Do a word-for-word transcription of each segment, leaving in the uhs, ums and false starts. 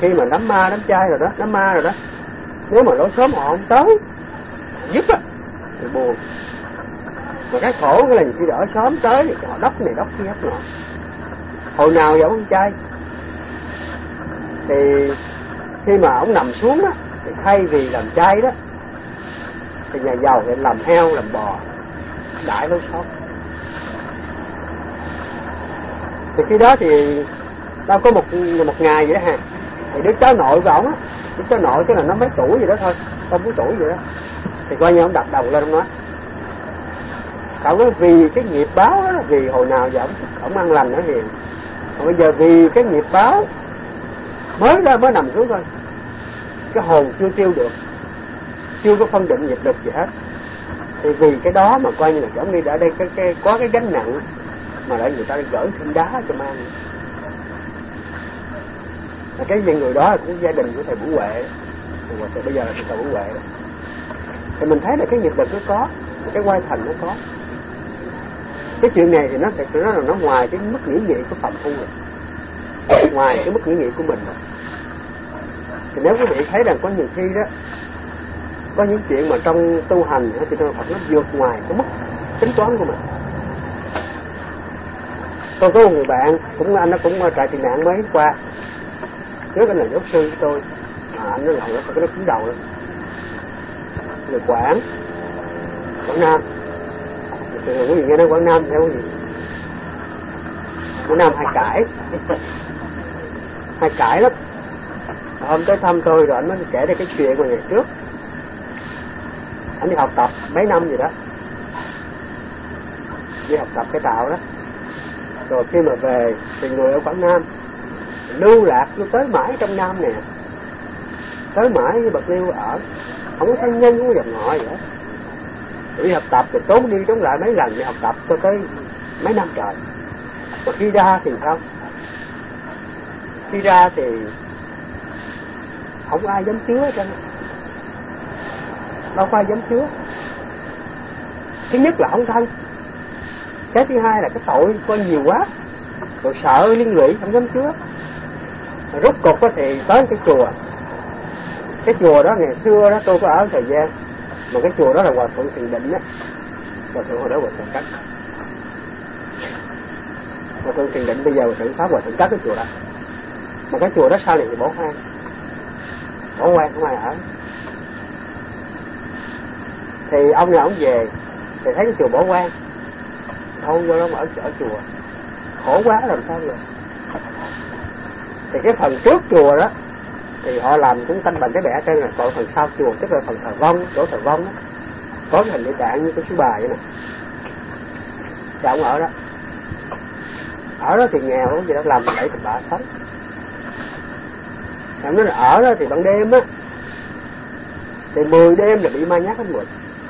khi mà đám ma đám trai rồi đó, đám ma rồi đó, nếu mà lối xóm họ không tới giúp á thì buồn. Mà cái khổ cái là khi đỡ xóm tới thì họ đốc này đốc kia hết nọ. Hồi nào giờ ông trai thì khi mà ông nằm xuống á thì thay vì làm chay đó thì nhà giàu thì làm heo làm bò đãi lối xóm. Thì khi đó thì đâu có một một ngày vậy đó ha, thì đứa cháu nội của ổng á, đứa cháu nội tức là nó mấy tuổi gì đó thôi, không có tuổi gì đó, thì coi như ông đập đầu lên ông nói, cậu nói vì cái nghiệp báo đó, vì hồi nào giờ ổng ổng ăn lành ở hiền, còn bây giờ vì cái nghiệp báo mới ra mới nằm xuống thôi, cái hồn chưa tiêu được, chưa có phân định nghiệp lực gì hết, thì vì cái đó mà coi như là giống như ở đây cái, cái có cái gánh nặng mà để người ta gửi thêm đá cho mang. Cái người đó là cũng gia đình của thầy Bửu Huệ, thì bây giờ là thầy Bửu Huệ, thì mình thấy là cái nghiệp lực nó có, cái quay thành nó có. Cái chuyện này thì nó thật sự nó là nó ngoài cái mức nghĩ nghị của phạm phu rồi, ngoài cái mức nghĩ nghị của mình rồi. Thì nếu quý vị thấy rằng có nhiều khi đó có những chuyện mà trong tu hành thì trong Phật nó vượt ngoài cái mức tính toán của mình. Tôi có một người bạn cũng anh nó cũng trại tị nạn mới qua, trước anh là giáo sư của tôi, mà anh nó lại nó phải cái nó cứng đầu lắm, người Quảng Quảng Nam. Thì quý vị nghe nói Quảng Nam theo cái gì? Quảng Nam hay cãi hay cãi lắm. Hôm tới thăm tôi rồi anh mới kể ra cái chuyện của ngày trước anh đi học tập mấy năm gì đó, đi học tập cái tạo đó, rồi khi mà về thì người ở Quảng Nam lưu lạc vô tới mãi trong Nam nè, tới mãi với Bạc Liêu ở, không có thân nhân, không có dòng họ gì hết. Đi học tập thì trốn đi trốn lại mấy lần đi học tập cho tới mấy năm trời. Và khi ra thì sao? Khi ra thì không ai dám chứa cho nó, đâu có ai dám chứa. Thứ nhất là không thân, cái thứ hai là cái tội coi nhiều quá, rồi sợ liên lụy không dám chứa. Rồi rốt cục thì tới cái chùa, cái chùa đó ngày xưa đó tôi có ở thời gian, mà cái chùa đó là Hòa Thượng Thiền Định á, Hòa Thượng hồi đó Hòa Thượng Cắt, Hòa Thượng Thiền Định bây giờ Hòa Thượng Pháp, Hòa Thượng Cắt cái chùa đó, mà cái chùa đó sau này thì bỏ hoang, bỏ hoang không ai ở. Thì ông này ông về thì thấy cái chùa bỏ hoang, thôi vô đó mà ở ở chùa khổ quá làm sao rồi. Thì cái phần trước chùa đó thì họ làm cũng tanh bằng cái bẻ trên, là còn phần sau chùa tức là phần thờ vong, chỗ thờ vong đó, có cái hình địa tạng như cái chú bà vậy nè. Thì ông ở đó, ở đó thì nghèo lắm, gì đó làm bảy thập bạ sống. Ông nói là ở đó thì ban đêm á thì mười đêm là bị ma nhát hết mười.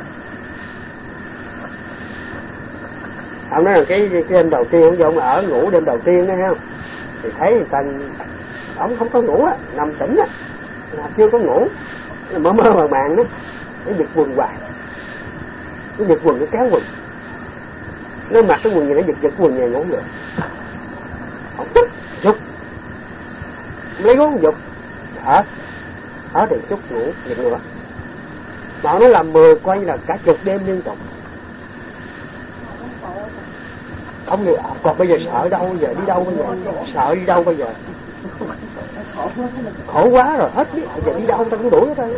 Ông nói là cái, cái đêm đầu tiên ông vô ông ở ngủ đêm đầu tiên đó, thấy không? Thì thấy người ta ông không có ngủ á, nằm tỉnh á, là chưa có ngủ, mơ mơ màng màng đó, nó giật quần hoài, nó giật quần, nó kéo quần, nó mặc cái quần gì nó giật giật quần này ngủ được, ông tức giục, lấy gối giục, ở ở thì chút ngủ giật nữa, mà nó làm mười coi như là cả chục đêm liên tục. Ông người còn bây giờ sợ đâu bây giờ, đi đâu bây giờ, sợ đi đâu bây giờ, khổ quá rồi hết biết bây giờ đi đâu ta cũng đuổi hết thôi.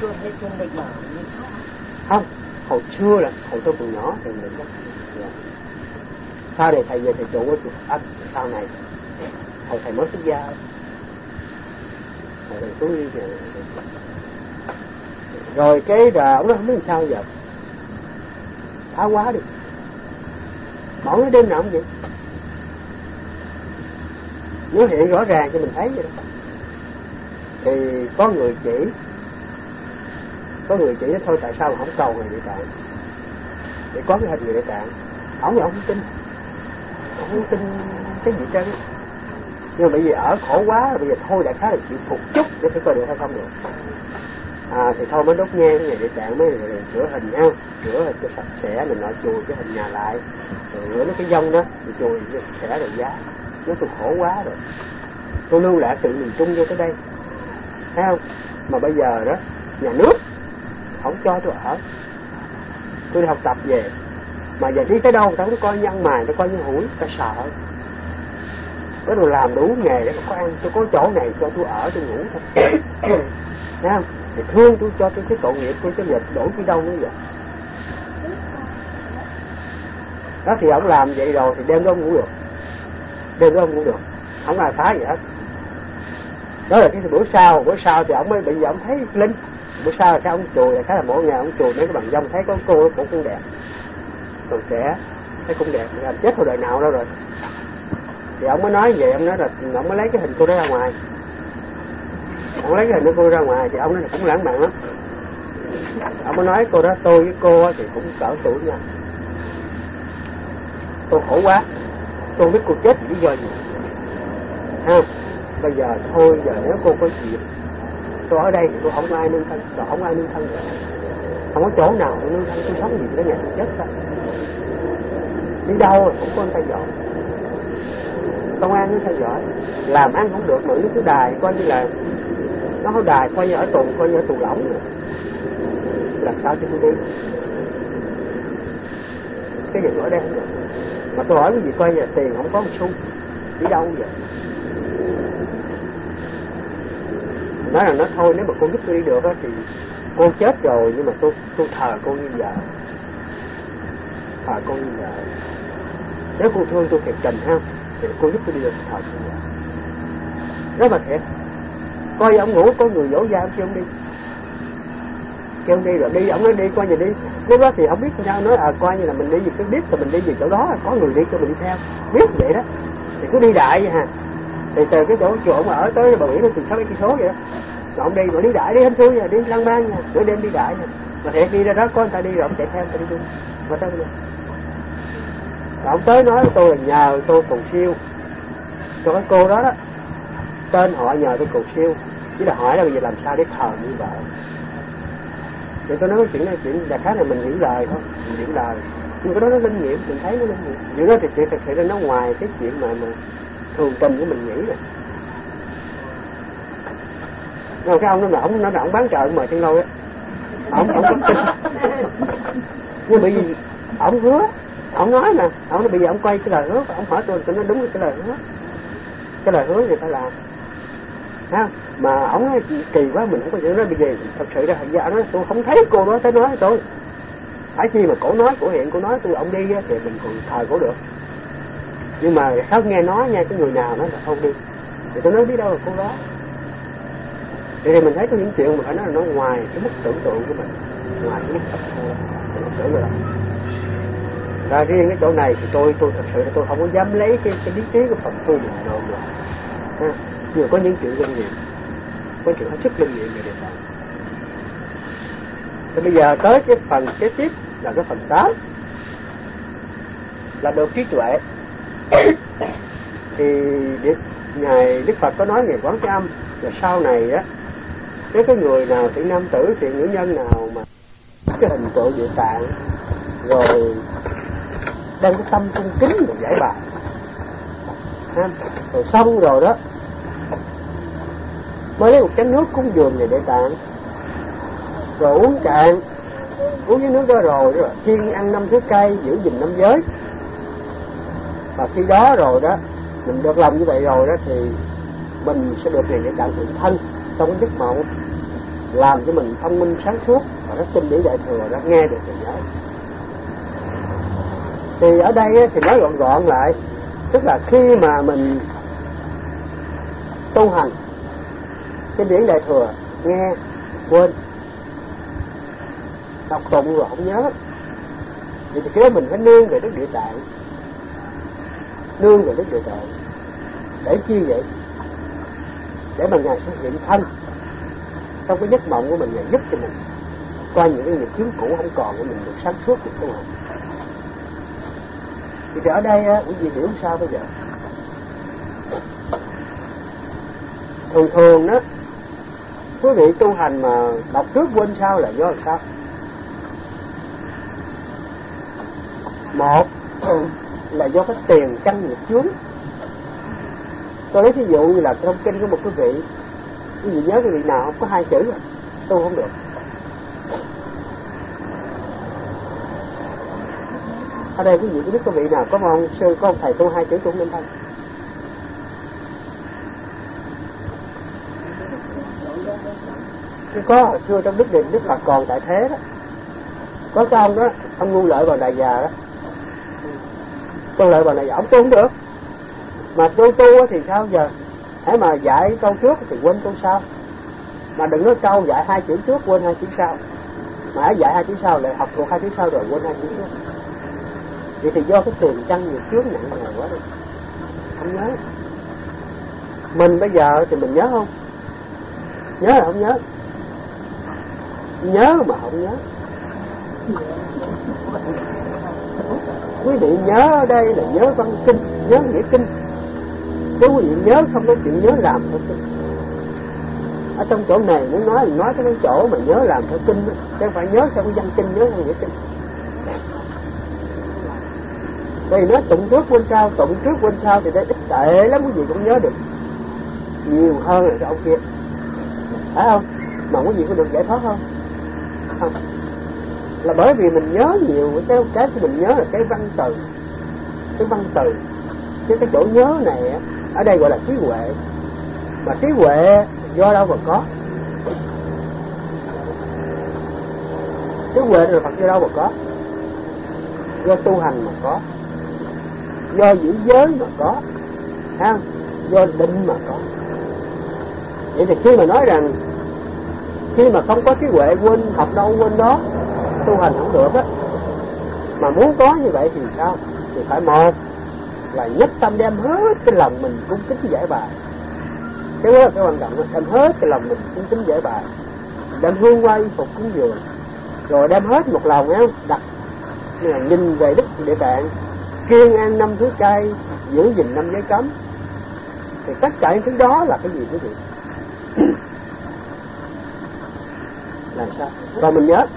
Không, hồi xưa là hồi tôi còn nhỏ thì mình sau này thầy về thầy trụ ở chùa Ất, sau này hồi thầy mới xuất gia, thầy thầy xuống đi rồi cái là ông nói không biết làm sao giờ, phá quá đi. Mỗi cái đêm nào cũng vậy, nó hiện rõ ràng cho mình thấy vậy đó. Thì có người chỉ, có người chỉ đó thôi, tại sao mà không cầu người địa tạng để có cái hình người địa tạng. Ông thì ông không tin, ông không tin cái gì trơn. Nhưng mà bây giờ ở khổ quá rồi, bây giờ thôi đại khái là chịu phục chút để phải coi được hay không được. À thì thôi mới đốt nhang cái nhà địa tạng, mới sửa hình nhau, sửa cho sạch sẽ, mình nội chùi cái hình nhà lại, rồi rửa nó cái dông đó, thì chùi sạch sẽ rồi giá. Nếu tôi khổ quá rồi, tôi lưu lại từ miền Trung vô tới đây, thấy không? Mà bây giờ đó nhà nước không cho tôi ở, tôi đi học tập về mà giờ đi tới đâu tao cũng coi như ăn mài, tao coi như hủi, tao sợ. Có đồ làm đủ nghề để mà có ăn, tôi có chỗ này cho tôi ở, tôi ngủ thôi. Thấy không? Thì thương tôi cho tôi cái tội nghiệp tôi, chứ giờ đổi đi đâu nữa vậy? Đó thì ông làm vậy rồi thì đêm đó ông ngủ được, đêm đó ông ngủ được, không ai phá gì hết. Đó là cái bữa sau, bữa sau thì ông mới bị ông thấy linh. Bữa sau là cái ông chùi là khá là mỗi ngày ông chùi mấy cái bằng dông thấy có cô cũng cũng đẹp, còn trẻ thấy cũng đẹp, làm chết hồi đời nào đâu rồi. Thì ông mới nói vậy, ông nói là ông mới lấy cái hình cô đó ra ngoài, ông lấy cái hình của cô ra ngoài thì ông nói là cũng lãng mạn lắm. Ông mới nói cô đó tôi với cô thì cũng cỡ tuổi nha, tôi khổ quá, tôi không biết cô chết vì lý do gì. Ha, bây giờ thôi, giờ nếu cô có chuyện tôi ở đây thì tôi không có ai nương thân, tôi không có ai nương thân nữa, không có chỗ nào để nương thân, tôi sống gì tới ngày tôi chết thôi. Đi đâu cũng có người ta dọn, công an nó theo dõi, làm ăn cũng được, mà nó cứ đài coi như là nó có đài coi như ở tù, coi như ở tù lỏng rồi. Làm sao cho tôi đi? Cái gì tôi ở đây không được, mà tôi hỏi cái gì coi như là tiền không có một xu, đi đâu vậy? Nói là nó thôi, nếu mà cô giúp tôi đi được đó, thì cô chết rồi nhưng mà tôi tôi thờ cô như vợ, thờ cô như vợ. Nếu cô thương tôi thiệt tình ha, thì cô giúp tôi đi được thờ cô vợ. Rất là thiệt. Coi ông ngủ có người dỗ ra ông kêu ông đi, kêu ông đi rồi đi, ông nói đi coi như đi. Lúc đó thì không biết sao nói à coi như là mình đi gì cứ biết thì mình đi về chỗ đó, có người đi cho mình đi theo, biết vậy đó. Thì cứ đi đại vậy ha. Thì từ cái chỗ chỗ ông ở tới bờ biển nó từ sáu bảy cây số vậy đó. Rồi ông đi mà đi đại đi hết xuôi nha, đi lăng ban nha, bữa đêm đi đại nha. Mà thiệt đi ra đó có người ta đi rồi ông chạy theo người ta đi luôn. Mà tới luôn. Rồi ông tới nói với tôi là nhờ tôi cầu siêu cho cái cô đó đó, tên họ nhờ tôi cầu siêu, chứ là hỏi là bây giờ làm sao để thờ như vậy. Thì tôi nói cái chuyện này chuyện là khá là mình hiểu lời thôi, mình hiểu lời. Nhưng cái đó nó linh nghiệm, mình thấy nó linh nghiệm. Điều đó thì chuyện thật sự là nó ngoài cái chuyện mà mà thường tình của mình nghĩ nè. Rồi cái ông đó là ông nói là ông bán chợ mời chân lâu á, ông ông không tin. Nhưng bởi vì ông hứa, ông nói nè, ông nói bây giờ ông quay cái lời hứa, ông hỏi tôi tôi nói đúng cái lời hứa, cái lời hứa người ta làm, ha. Mà ông nói kỳ quá mình không có chịu nói. Bây giờ thật sự ra thành ra nói tôi không thấy cô đó tới nói với tôi, phải chi mà cổ nói cổ hiện cổ nói tôi ông đi á, thì mình còn thờ cổ được. Nhưng mà sao nghe nói nha, cái người nào nói là không đi thì tôi nói biết đâu là cô đó. Thì mình thấy có những chuyện mà phải nói là nó ngoài cái mức tưởng tượng của mình, ngoài cái mức tập thôi, thật sự rồi đó. Ra riêng cái chỗ này thì tôi tôi thật sự là tôi không có dám lấy cái cái lý trí của Phật tu mình đâu rồi, ha. Nhưng mà có những chuyện linh nghiệm, có chuyện hết sức linh nghiệm về đề tài. Thì bây giờ tới cái phần kế tiếp là cái phần tám, là được trí tuệ. Thì ngài Đức Phật có nói về Quán Thế Âm, rồi sau này đó, nếu cái người nào thiện nam tử, thiện nữ nhân nào mà cái hình tượng Địa Tạng rồi đang có tâm cung kính và giải bài, ha, rồi xong rồi đó mới lấy một chén nước cúng dường về Địa Tạng, rồi uống cạn, uống cái nước đó rồi đó, kiêng ăn năm thứ cay, giữ gìn năm giới. Và khi đó rồi đó, mình được lòng như vậy rồi đó, thì mình sẽ được này Địa Tạng hiện thân trong cái giấc mộng, làm cho mình thông minh sáng suốt và rất tin lý đại thừa đó, nghe được thì nhớ. Thì ở đây thì nói gọn gọn lại, tức là khi mà mình tu hành kinh điển đại thừa, nghe quên, đọc tụng rồi không nhớ, thì cái đó mình phải nương về Đức Địa Tạng, nương về Đức Địa Tạng. Để chi vậy? Để mà ngài sẽ hiện thân trong cái giấc mộng của mình, ngài giúp cho mình qua những cái nghiệp chướng cũ không còn, của mình được sáng suốt được tu hành. Thì ở đây á, quý vị hiểu sao bây giờ? Thường thường đó, quý vị tu hành mà đọc trước quên sau là do làm sao? Một là do cái tiền căn nghiệp chướng. Tôi lấy ví dụ như là trong kinh của một quý vị Quý vị nhớ cái vị nào không có hai chữ rồi tu không được. Ở đây quý vị có biết có vị nào có ông sư, có ông thầy tu hai chữ tu nên không? Có hồi xưa trong Đức Định, Đức Phật còn tại thế đó, có cái ông đó, ông Ngu Lợi Vào Đà Già đó, tu Lợi Vào Đà Già, ông tu không được. Mà tu tu thì sao giờ? Hãy mà dạy câu trước thì quên câu sau, mà đừng nói câu dạy hai chữ trước quên hai chữ sau, mà hãy dạy hai chữ sau lại học thuộc hai chữ sau rồi quên hai chữ trước. Vậy thì do cái tiền căn nhiều chướng nặng này quá rồi, không nhớ. Mình bây giờ thì mình nhớ không? Nhớ là không nhớ, nhớ mà không nhớ. Quý vị nhớ ở đây là nhớ văn kinh, nhớ nghĩa kinh. Nếu quý vị nhớ không có chuyện nhớ làm theo kinh. Ở trong chỗ này muốn nói thì nói cái chỗ mà nhớ làm theo kinh, chứ không phải nhớ theo cái văn kinh, nhớ theo nghĩa kinh. Vì nói tụng trước quên sau, tụng trước quên sau thì đây ít tệ lắm, quý vị cũng nhớ được nhiều hơn là cái ông kia, phải không? Mà quý vị có được giải thoát không? Không. Là bởi vì mình nhớ nhiều, cái cái của mình nhớ là cái văn từ, cái văn từ, chứ cái chỗ nhớ này ở đây gọi là trí huệ. Mà trí huệ do đâu mà có? Trí huệ là Phật do đâu mà có? Do tu hành mà có, do giữ giới mà có, thấy không? Do định mà có. Vậy thì khi mà nói rằng khi mà không có trí huệ quên học đâu quên đó, tu hành không được á. Mà muốn có như vậy thì sao? Thì phải một là nhất tâm đem hết cái lòng mình cung kính giải bài. Cái đó là cái quan trọng đó. Đem hết cái lòng mình cung kính giải bài, đem hương hoa y phục cúng dường, rồi đem hết một lòng á, đặt như là nhìn về Đức Địa Tạng, kiêng ăn năm thứ chay, giữ gìn năm giới cấm. Thì tất cả những thứ đó là cái gì quý vị? Là sao? Rồi mình nhớ.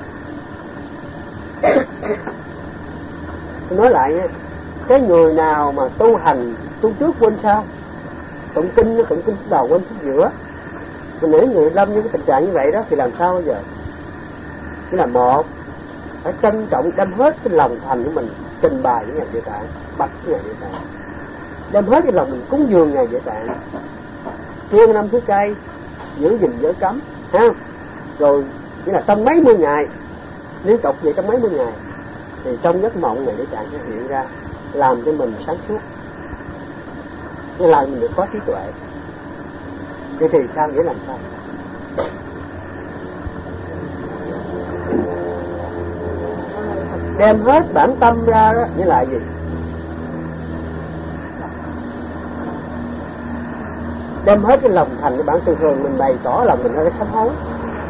Tôi nói lại nha, cái người nào mà tu hành tu trước quên sau, tụng kinh tụng kinh đầu quên phút giữa, mình nghĩ người lâm như cái tình trạng như vậy đó thì làm sao bây giờ? Chỉ là một, phải trân trọng đem hết cái lòng thành của mình trình bày với Ngài Địa Tạng, bạch với Ngài Địa Tạng, đem hết cái lòng mình cúng dường Ngài Địa Tạng, kiêng năm thứ chay, giữ gìn giới cấm, ha. Rồi nghĩa là trong mấy mươi ngày liên tục vậy, trong mấy mươi ngày thì trong giấc mộng Ngài Địa Tạng sẽ hiện ra, làm cho mình sáng suốt, nghĩa là mình được có trí tuệ. Vậy thì sao, nghĩa làm sao? Đem hết bản tâm ra đó, nghĩa là gì? Đem hết cái lòng thành cái bản thường thường mình bày tỏ lòng mình ra cái sám hối,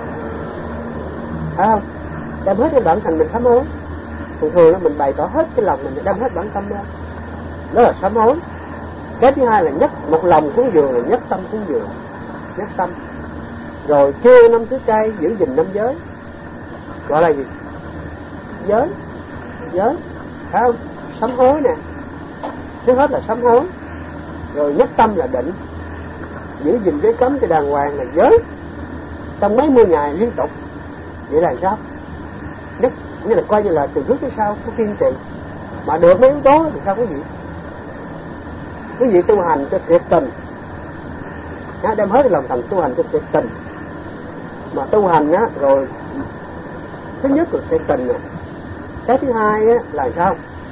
phải không? Đem hết cái bản thành mình sám hối. Thường thường là mình bày tỏ hết cái lòng mình, đem hết bản tâm ra, đó là sám hối. Cái thứ hai là nhất một lòng cúng dường, là nhất tâm cúng dường, nhất tâm. Rồi kiêng năm thứ chay, giữ gìn năm giới, gọi là gì? Giới, giới, phải không? Sám hối nè, trước hết là sám hối. Rồi nhất tâm là định, giữ gìn giới cấm cho đàng hoàng là giới, trong mấy mươi ngày liên tục. Vậy là sao? Nhất nghĩa là coi như là từ trước tới sau có kiên trì, mà được mấy yếu tố thì sao quý vị? Quý vị tu hành cho thiệt tình, đem hết cái lòng thành tu hành cho thiệt tình. Mà tu hành á, rồi thứ nhất là thiệt tình nè, cái thứ hai á là sao?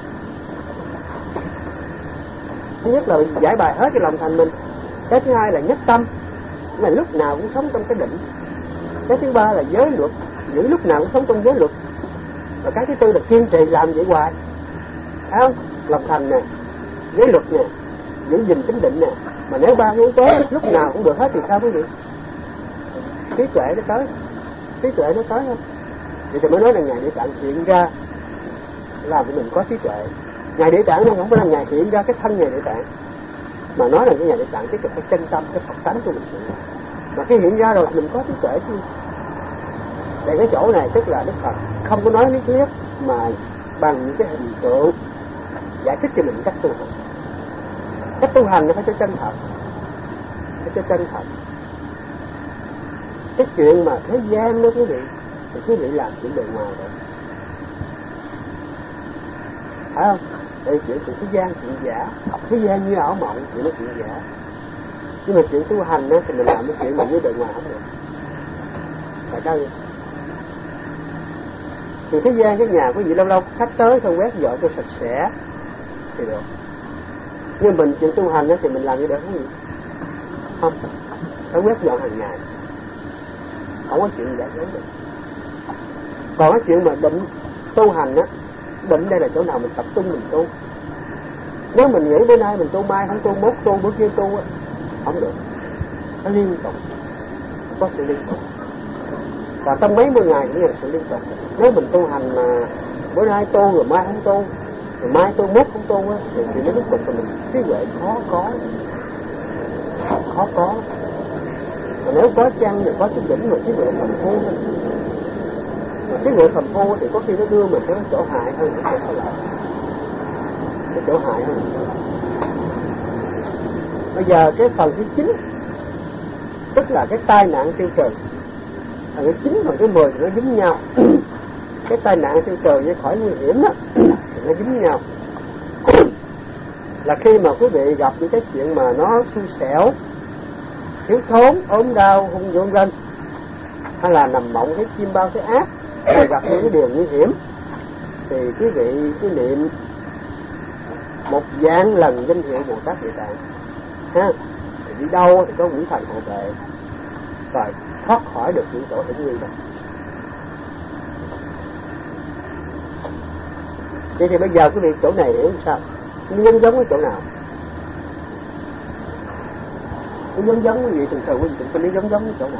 Thứ nhất là giải bài hết cái lòng thành mình, cái thứ hai là nhất tâm, là lúc nào cũng sống trong cái định, cái thứ ba là giới luật, giữ lúc nào cũng sống trong giới luật, và cái thứ tư là kiên trì làm vậy hoài, phải không? Lòng thành nè, giới luật nè, giữ gìn tính định nè. Mà nếu ba yếu tố lúc nào cũng được hết thì sao quý vị? Trí tuệ nó tới, trí tuệ nó tới không? Vậy thì mới nói là Ngài Địa Tạng hiện ra làm cho mình có trí tuệ. Ngài Địa Tạng nó không phải là Ngài hiện ra cái thân Ngài Địa Tạng, mà nói là cái Ngài Địa Tạng tiếp tục cái chân tâm, cái Phật tánh của mình. Mà khi hiện ra rồi mình có trí tuệ chứ. Để cái chỗ này tức là Đức Phật không có nói lý thuyết, mà bằng những cái hình tượng giải thích cho mình cách tu hành. Cách tu hành nó phải cho chân thật, phải cho chân thật. Cái chuyện mà thế gian đó quý vị, thì quý vị làm chuyện bề ngoài rồi, phải không? Đây chuyện của thế gian, chuyện giả, thế gian như ảo mộng thì nó chuyện giả. Nhưng mà chuyện tu hành đó, thì mình làm cái chuyện mà như bề ngoài không được. Tại sao vậy? Thì thế gian cái nhà quý vị lâu lâu khách tới thôi quét dọn cho sạch sẽ thì được. Nhưng mình chuyện tu hành đó thì mình làm như được không gì? Không, phải quét dọn hàng ngày, không có chuyện giải quyết được. Còn cái chuyện mà định tu hành á, định đây là chỗ nào mình tập trung mình tu. Nếu mình nghĩ bữa nay mình tu, mai không tu, mốt tu, bữa kia tu á, không được. Nó liên tục, có sự liên tục. Và trong mấy mươi ngày cũng là sự liên tục. Nếu mình tu hành mà bữa nay tu rồi mai không tu, rồi mai tu mốt không tu á, thì, thì nó rốt cuộc là mình trí huệ khó có, khó có. Mà nếu có chăng thì có chút đỉnh mà trí huệ phàm phu thôi. Mà trí huệ phàm phu thì có khi nó đưa mình tới chỗ hại hơn cái chỗ lợi, cái chỗ hại hơn. Bây giờ cái phần thứ chín, tức là cái tai nạn tiêu trừ. Phần thứ chín và cái mười thì nó dính nhau. Cái tai nạn tiêu trừ với khỏi nguy hiểm đó thì nó dính nhau. Là khi mà quý vị gặp những cái chuyện mà nó xui xẻo, thiếu thốn, ốm đau, hung vân vân, hay là nằm mộng cái chim bao cái ác, hay gặp những cái điều nguy hiểm, thì quý vị cứ niệm một vạn lần danh hiệu Bồ Tát Địa Tạng ha, thì đi đâu thì có quỷ thần hộ vệ rồi thoát khỏi được những chỗ hiểm nguy đó. Vậy thì bây giờ quý vị chỗ này hiểu sao? Nó giống giống cái chỗ nào? Nó giống giống cái gì? Thường thường quý vị tưởng nó giống giống cái chỗ nào?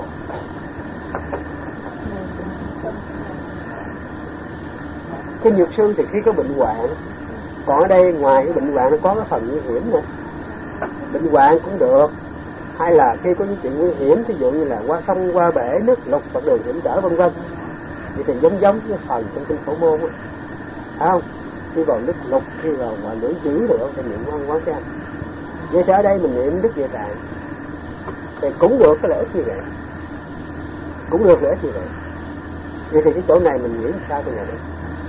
Cái nhược sư thì khi có bệnh hoạn, còn ở đây ngoài cái bệnh hoạn nó có cái phần nguy hiểm nữa. Bệnh hoạn cũng được, hay là khi có những chuyện nguy hiểm, ví dụ như là qua sông, qua bể, nước lụt, hoặc đường hiểm trở vân vân. Vậy thì giống giống cái phần trong kinh Phổ Môn á, phải không? Khi vào nước lụt, khi vào ngoài lưỡi dữ rồi thì niệm quan quán xem. Vậy thì ở đây mình niệm Đức Địa Tạng thì cũng được cái lợi ích như vậy, cũng được lợi ích như vậy. Vậy thì cái chỗ này mình nghĩ sao từ này đây?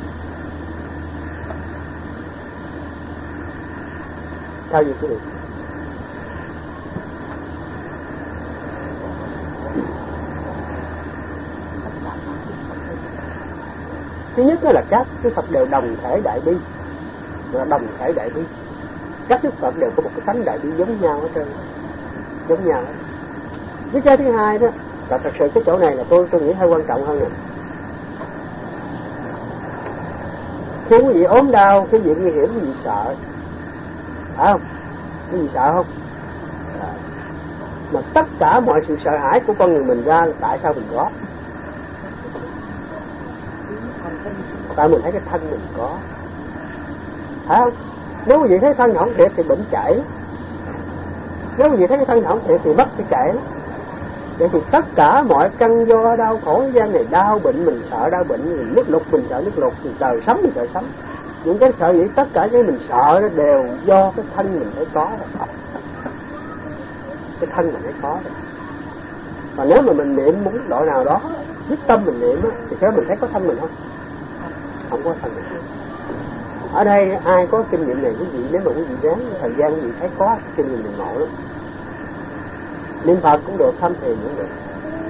Sao vậy quý vị? Thứ nhất là các cái Phật đều đồng thể đại bi, là đồng thể đại bi. Các đức Phật đều có một cái tánh đại bi giống nhau hết trơn, giống nhau hết. Với cái thứ hai đó là thật sự cái chỗ này là tôi tôi nghĩ hơi quan trọng hơn nè. Khi quý vị ốm đau, cái gì nguy hiểm, quý vị sợ, phải không? Quý vị sợ không? Mà tất cả mọi sự sợ hãi của con người mình ra là tại sao mình có? Tại mình thấy cái thân mình có, phải không? Nếu quý vị thấy thân không thiệt thì bệnh chảy, nếu quý vị thấy cái thân không thiệt thì mất cái chảy. Vậy thì tất cả mọi căn do đau khổ thế gian này, đau bệnh mình sợ đau bệnh, mình nước lụt mình sợ nước lụt, mình trời sấm mình sợ sấm, những cái sợ gì tất cả cái mình sợ nó đều do cái thân mình phải có rồi. Cái thân mình phải có rồi. Và nếu mà mình niệm một độ nào đó, quyết tâm mình niệm á, thì cái mình thấy có thân mình không? Không có thân mình. Ở đây ai có kinh nghiệm này quý vị, nếu mà quý vị ráng thời gian quý vị thấy có kinh nghiệm mình ngộ lắm. Niệm Phật cũng được, tham thiền cũng được.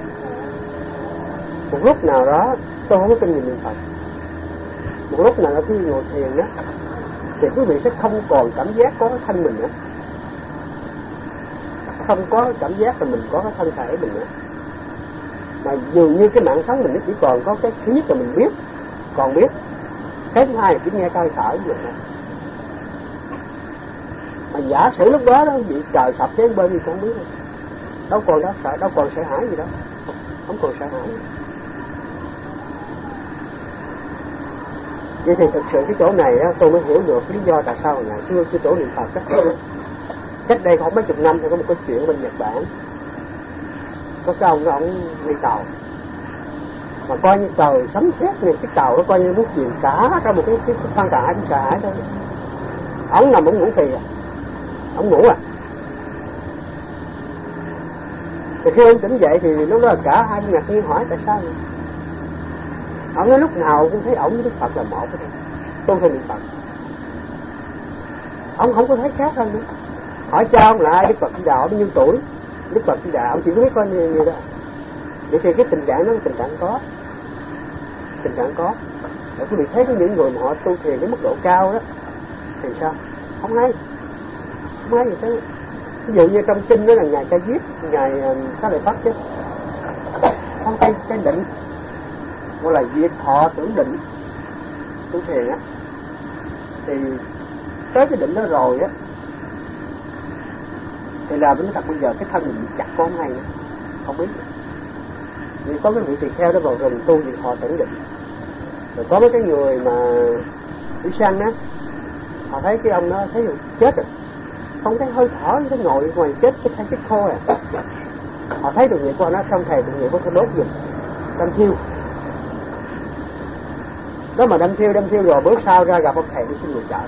Một lúc nào đó tôi không có kinh nghiệm niệm Phật, một lúc nào đó quý vị ngồi thiền đó, thì quý vị sẽ không còn cảm giác có cái thân mình nữa, không có cảm giác là mình có cái thân thể mình nữa, mà dường như cái mạng sống mình nó chỉ còn có cái thứ nhất là mình biết, còn biết, cái thứ hai là chỉ nghe coi thở như vậy. Mà giả sử lúc đó đó vị trời sập đến bên gì cũng không biết đâu, đâu còn đó sợ, đâu còn sợ hãi gì đâu, không còn sợ hãi. Vậy thì thực sự cái chỗ này đó tôi mới hiểu được lý do tại sao ngày xưa cái chỗ niệm Phật cách đây, cách đây khoảng mấy chục năm thì có một cái chuyện bên Nhật Bản, có cái ông đó ông đi tàu mà coi như trời sấm sét này, cái tàu nó coi như muốn chìm cả ra một cái cái khoang tải cũng sợ hãi thôi. Ông nằm ông ngủ phì à, ông ngủ à, Thì khi ông tỉnh dậy thì lúc đó cả hai ngạc nhiên hỏi tại sao vậy? Ông nói lúc nào cũng thấy ổng với Đức Phật là một cái tôn thờ niệm Phật. Ông không có thấy khác hơn nữa. Hỏi cha ông là ai? Đức Phật Di Đà. Bao nhiêu tuổi? Đức Phật Di Đà. Ông chỉ có biết coi như vậy đó. Vậy thì cái tình trạng đó là tình trạng có, tình trạng có. Để quý vị thấy có những người mà họ tu thiền đến mức độ cao đó thì sao? Không hay, không hay gì thế. Ví dụ như trong kinh đó là ngài Ca Diếp, ngài Xá Lợi Phất chứ, không cái cái định gọi là diệt thọ tưởng định tu thiền á, thì tới cái định đó rồi á thì là mình thật bây giờ cái thân mình bị chặt có không hay nữa, không biết. Vì có cái vị tỳ kheo đó vào rừng tu diệt thọ tưởng định, rồi có mấy cái người mà đi săn á, họ thấy cái ông đó thấy rồi chết rồi, không thấy hơi thở, cái ngồi ngoài chết cái thay chết khô à. Họ thấy được nghiệp của nó không thầy được nghiệp của nó đốt giùm đâm thiêu đó, mà đâm thiêu đâm thiêu rồi bước sau ra gặp ông thầy đi xin người trợ,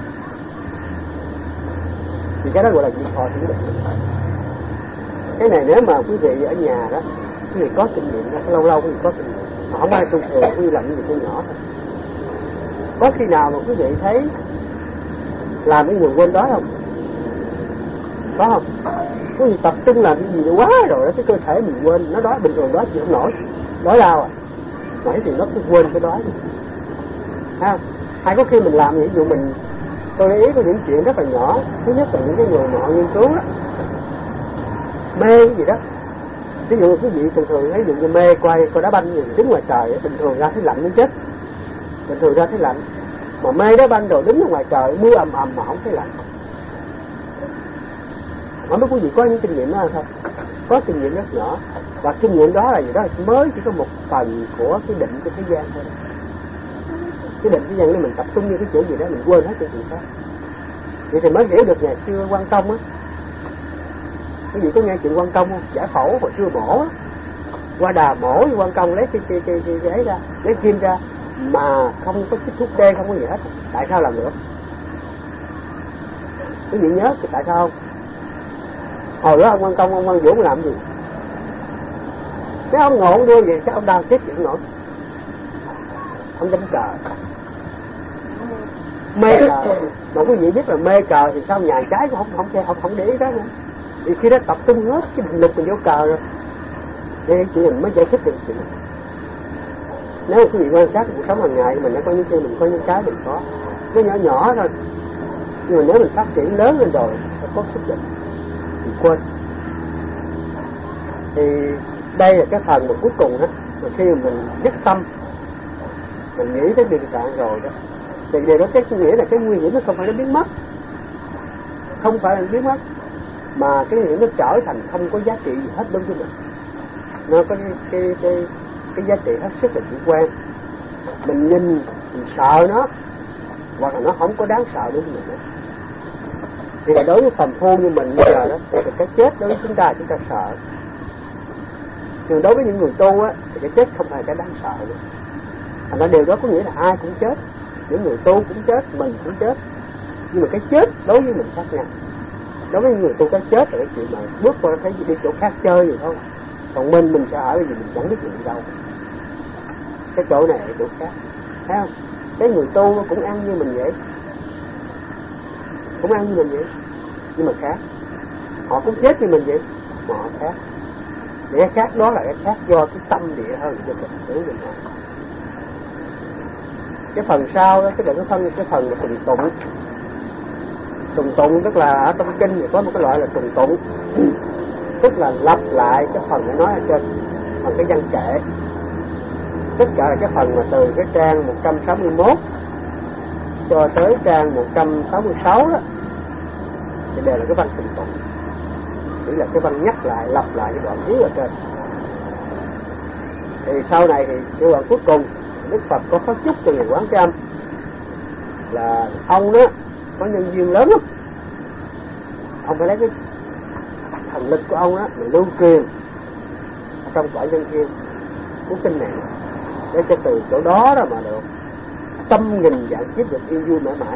thì cái đó gọi là diệt thọ tưởng định. Cái này nếu mà quý vị ở nhà đó, quý vị có kinh nghiệm đó, lâu lâu quý vị có kinh nghiệm, mà không ai tu thiền, quý vị làm những việc nhỏ thôi. Có khi nào mà quý vị thấy làm cái người quên đó không? Có không? Quý vị tập trung làm cái gì quá rồi đó, cái cơ thể mình quên, nó đói bình thường đó chịu không nổi, đói đau à, bởi thì nó cứ quên cái đói. Ha? Hay có khi mình làm những vụ mình, tôi để ý có những chuyện rất là nhỏ. Thứ nhất là những cái người mà họ nghiên cứu đó, mê cái gì đó. Ví dụ quý vị thường thường thấy dụ như mê quay coi đá banh gì đứng ngoài trời, bình thường ra thấy lạnh nó chết, bình thường ra thấy lạnh, mà mê đá banh rồi đứng ở ngoài trời mưa ầm ầm mà không thấy lạnh. Không biết quý vị có những kinh nghiệm đó không? Có kinh nghiệm rất nhỏ, và kinh nghiệm đó là gì đó mới chỉ có một phần của cái định của thế gian thôi. Cái định thế gian này mình tập trung như cái chỗ gì đó mình quên hết cái chuyện khác. Vậy thì mới hiểu được ngày xưa Quan Công á. Quý vị có nghe chuyện Quan Công không? Giải phẫu hồi xưa mổ á, qua đà mổ với Quan Công lấy cái cái cái cái, cái ấy ra, lấy kim ra mà không có chích thuốc tê, không có gì hết. Tại sao làm được? Quý vị nhớ thì tại sao không? Hồi đó ông Quan Công, ông Văn Vũ làm gì? Cái ông ngộ đưa về sao ông đang tiếp chuyện nổi? Ông đánh cờ, mê cờ. Mà quý vị biết là mê cờ thì sao nhàn trái cũng không không không không, không để ý đó nữa. Vì khi đó tập trung hết cái định lực mình vô cờ rồi, để chuyện mình mới giải thích được chuyện này. Nếu quý vị quan sát cuộc sống hàng ngày mình, nó có những cái mình có những cái mình có nó nhỏ nhỏ thôi, nhưng mà nếu mình phát triển lớn lên rồi nó có sức định thì quên. Thì đây là cái phần mà cuối cùng đó, mà khi mà mình dứt tâm, mình nghĩ tới điều trạng rồi đó, thì điều đó cái nghĩa là cái nguy hiểm nó không phải nó biến mất, không phải là biến mất, mà cái nguy hiểm nó trở thành không có giá trị gì hết đối với mình. Nó có cái cái cái, cái giá trị hết sức là chủ quan. Mình nhìn mình sợ nó, hoặc là nó không có đáng sợ đối với mình nữa. Thì là đối với phàm phu như mình bây giờ đó, thì cái chết đối với chúng ta chúng ta sợ. Nhưng đối với những người tu á, thì cái chết không phải cái đáng sợ nữa. Thành ra điều đó có nghĩa là ai cũng chết, những người tu cũng chết, mình cũng chết. Nhưng mà cái chết đối với mình khác nhau. Đối với những người tu cái chết là cái chuyện mà bước qua thấy đi chỗ khác chơi vậy thôi. Còn mình mình sẽ ở cái gì mình chẳng biết mình đi đâu. Cái chỗ này là chỗ khác, thấy không? Cái người tu cũng ăn như mình vậy, cũng ăn như mình vậy, nhưng mà khác. Họ cũng chết như mình vậy, mà họ khác. Để cái khác đó là cái khác do cái tâm địa hơn cho mình tưởng mình nói. Cái phần sau đó, cái đoạn phân cái phần là trùng tụng. Trùng tụng tức là ở trong kinh thì có một cái loại là trùng tụng, tức là lặp lại cái phần đã nói ở trên, phần cái văn kệ. Tất cả là cái phần mà từ cái trang một trăm sáu mươi mốt cho tới trang một trăm sáu mươi sáu đó, thì đều là cái văn trùng tụng. Chỉ là cái văn nhắc lại, lặp lại cái đoạn ý ở trên. Thì sau này thì cái đoạn cuối cùng Đức Phật có phát chúc cho Ngài Quán Thế Âm là ông đó có nhân duyên lớn lắm, ông phải lấy cái thần lực của ông đó mà lưu truyền ở trong cõi nhân thiên cuốn kinh này, để cho từ chỗ đó đó mà được tâm nghìn dạng kiếp được yêu vui mãi mãi.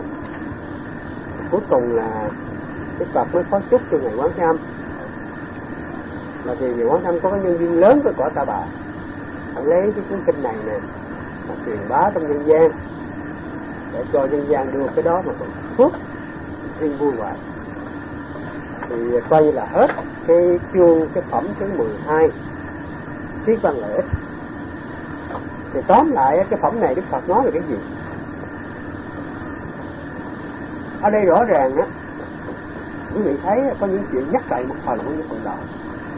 Cuối cùng là Đức Phật mới phát chúc cho Ngài Quán Thế Âm Mà thì nhiều quán thâm có cái nhân viên lớn của cõi Ta Bà, họ lấy cái cuốn kinh này nè mà truyền bá trong nhân gian để cho nhân gian đưa cái đó mà còn phước riêng vui hoài. Thì coi như là hết cái chương cái phẩm thứ mười hai Thuyết Văn Lợi Ích. Thì tóm lại cái phẩm này Đức Phật nói là cái gì? Ở đây rõ ràng á, quý vị thấy có những chuyện nhắc lại một phần của những phần đầu.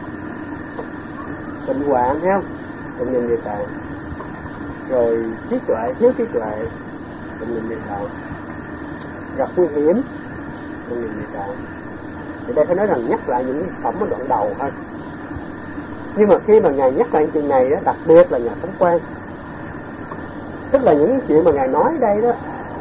Bệnh hoạn thấy không? Bệnh nhân địa tạng. Rồi trí tuệ, thiếu trí tuệ, bệnh nhân địa tạng. Gặp nguy hiểm, bệnh nhân địa tạng. Thì đây phải nói rằng nhắc lại những phẩm ở đoạn đầu thôi. Nhưng mà khi mà Ngài nhắc lại chuyện này đó, đặc biệt là nhà Phóng Quang, tức là những chuyện mà Ngài nói đây đó,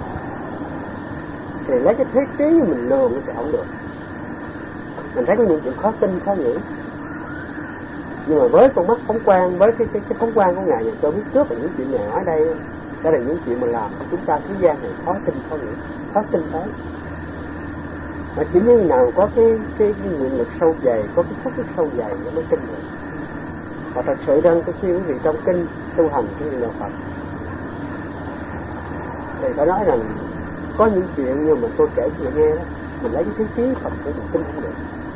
thì lấy cái thế trí mình lường thì không được. Mình thấy có những chuyện khó tin, khó nghĩ. Nhưng mà với con mắt phóng quang, với cái, cái, cái phóng quang của Ngài Ngài cho biết trước là những chuyện Ngài nói đây đó là những chuyện mà làm cho chúng ta thế gian này khó tin, khó nghĩ, khó tin tới. Mà chỉ như nào có cái cái, cái nguyện lực sâu dày, có cái phúc đức sâu dày nó mới tin được. Và thật sự rằng tôi khuyên quý vị trong kinh tu hành cái gì đạo Phật thì phải nói rằng có những chuyện như mà tôi kể cho người nghe đó, mình lấy cái thế trí Phật để mình tin không được.